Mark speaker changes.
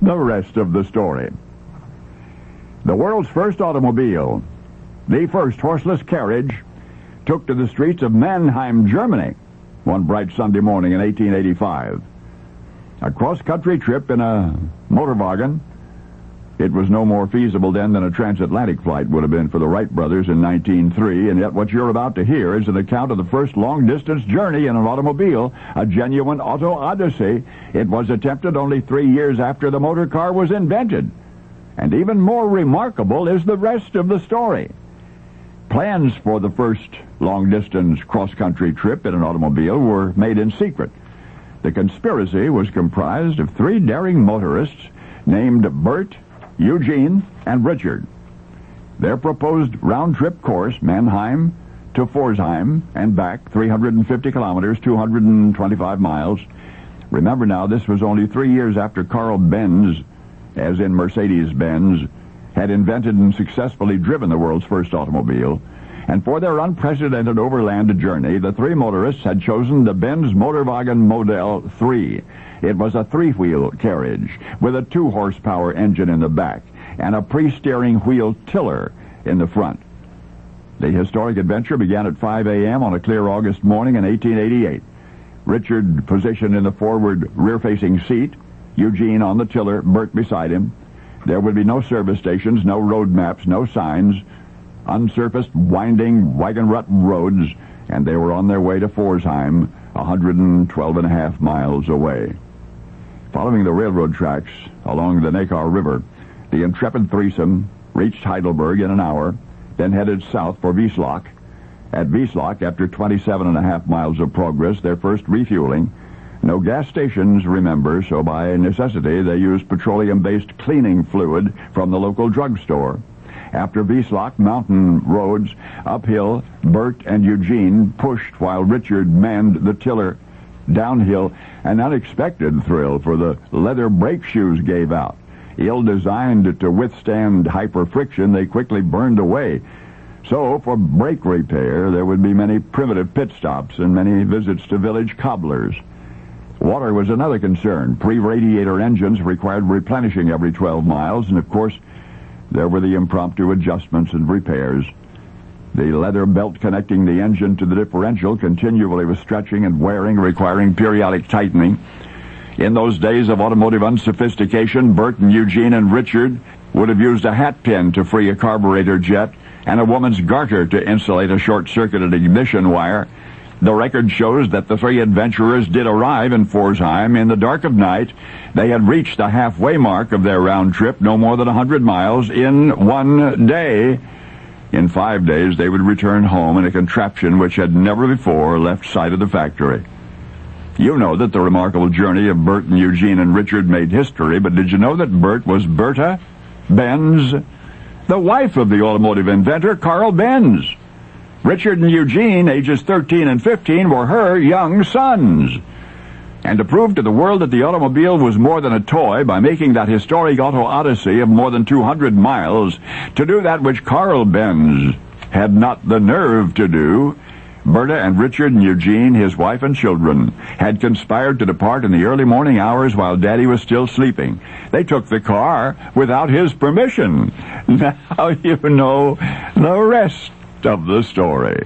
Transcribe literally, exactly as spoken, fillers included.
Speaker 1: the rest of the story. The world's first automobile, the first horseless carriage, took to the streets of Mannheim, Germany, one bright Sunday morning in eighteen eighty-five. A cross-country trip in a motor wagon. It was no more feasible then than a transatlantic flight would have been for the Wright brothers in nineteen oh three, and yet what you're about to hear is an account of the first long-distance journey in an automobile, a genuine auto odyssey. It was attempted only three years after the motor car was invented. And even more remarkable is the rest of the story. Plans for the first long-distance cross-country trip in an automobile were made in secret. The conspiracy was comprised of three daring motorists named Bert, Eugene, and Richard. Their proposed round-trip course, Mannheim to Pforzheim and back, three hundred fifty kilometers, two hundred twenty-five miles. Remember now, this was only three years after Carl Benz, as in Mercedes-Benz, had invented and successfully driven the world's first automobile. And for their unprecedented overland journey, the three motorists had chosen the Benz Motorwagen Model three. It was a three-wheel carriage with a two-horsepower engine in the back and a pre-steering wheel tiller in the front. The historic adventure began at five a.m. on a clear August morning in eighteen eighty-eight. Richard positioned in the forward rear-facing seat, Eugene on the tiller, Bert beside him. There would be no service stations, no road maps, no signs, unsurfaced, winding, wagon rut roads, and they were on their way to Pforzheim, one hundred twelve and a half miles away. Following the railroad tracks along the Neckar River, the intrepid threesome reached Heidelberg in an hour, then headed south for Wieslach. At Wieslach, after twenty-seven and a half miles of progress, their first refueling. No gas stations, remember, so by necessity they used petroleum-based cleaning fluid from the local drugstore. After Wieslach, mountain roads, uphill, Bert and Eugene pushed while Richard manned the tiller. Downhill, an unexpected thrill, for the leather brake shoes gave out. Ill-designed to withstand hyper-friction, they quickly burned away. So, for brake repair, there would be many primitive pit stops and many visits to village cobblers. Water was another concern. Pre-radiator engines required replenishing every twelve miles, and of course, there were the impromptu adjustments and repairs. The leather belt connecting the engine to the differential continually was stretching and wearing, requiring periodic tightening. In those days of automotive unsophistication, Bert and Eugene and Richard would have used a hat pin to free a carburetor jet and a woman's garter to insulate a short-circuited ignition wire. The record shows that the three adventurers did arrive in Pforzheim in the dark of night. They had reached the halfway mark of their round trip, no more than one hundred miles, in one day. In five days, they would return home in a contraption which had never before left sight of the factory. You know that the remarkable journey of Bert and Eugene and Richard made history, but did you know that Bert was Bertha Benz, the wife of the automotive inventor Carl Benz? Richard and Eugene, ages thirteen and fifteen, were her young sons. And to prove to the world that the automobile was more than a toy, by making that historic auto odyssey of more than two hundred miles, to do that which Carl Benz had not the nerve to do, Berta and Richard and Eugene, his wife and children, had conspired to depart in the early morning hours while Daddy was still sleeping. They took the car without his permission. Now you know the rest of the story.